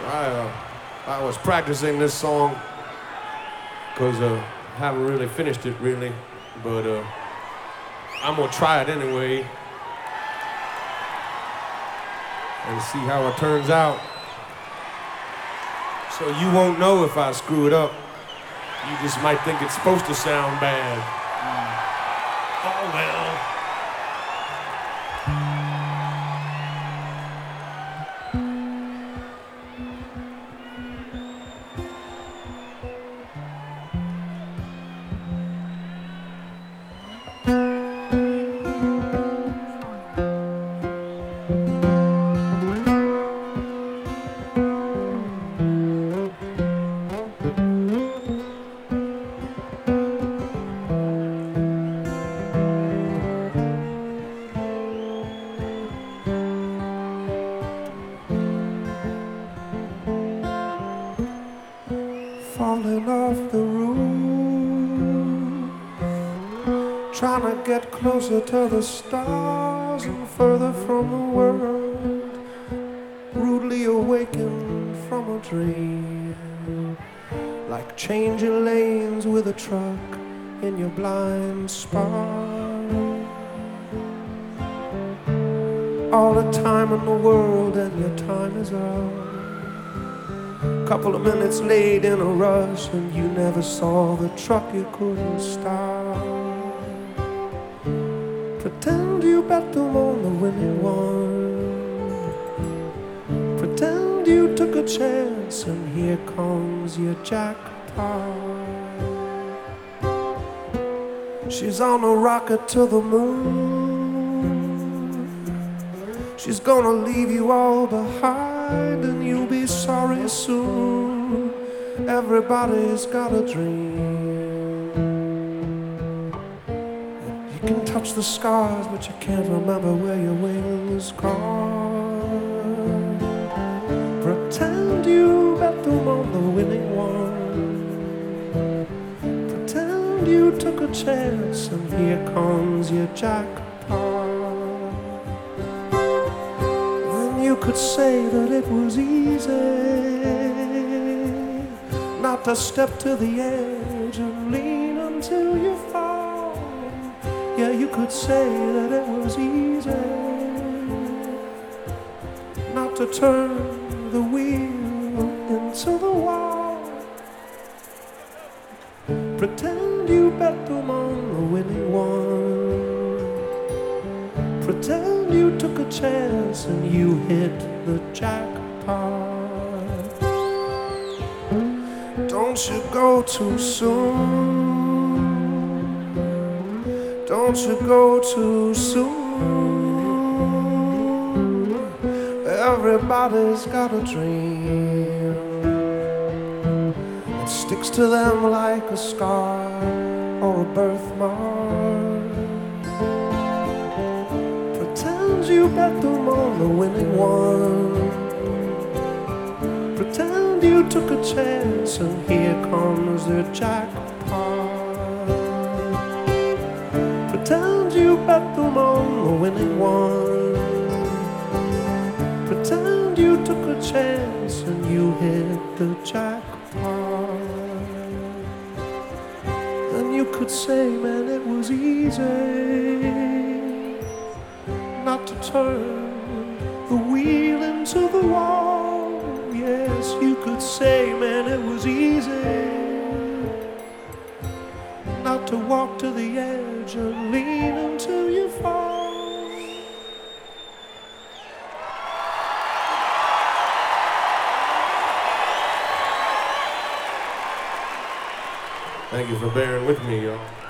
I was practicing this song because I haven't really finished it really, but I'm gonna try it anyway and see how it turns out. So you won't know if I screw it up. You just might think it's supposed to sound bad. Oh well. Falling off the roof, trying to get closer to the stars and further from the world, rudely awakened from a dream, like changing lanes with a truck in your blind spot. All the time in the world and your time is up. Couple of minutes late in a rush, and you never saw the truck you couldn't stop. Pretend you bet them on the winning one. Pretend you took a chance, and here comes your jackpot. She's on a rocket to the moon. She's gonna leave you all behind, and you'll be sorry soon. Everybody's got a dream. You can touch the scars, but you can't remember where your wings gone. Pretend you bet them on the winning one. Pretend you took a chance, and here comes your jackpot. You could say that it was easy not to step to the edge and lean until you fall. Yeah, you could say that it was easy not to turn the wheel into the wall. Pretend you bet them on the winning one. Pretend you took a chance and you hit the jackpot. Don't you go too soon. Don't you go too soon. Everybody's got a dream. It sticks to them like a scar or a birthmark. You bet them on the winning one. Pretend you took a chance, and here comes the jackpot. Pretend you bet them on the winning one. Pretend you took a chance, and you hit the jackpot. And you could say, man, it was easy not to turn the wheel into the wall. Yes, you could say, man, it was easy not to walk to the edge and lean until you fall. Thank you for bearing with me, y'all.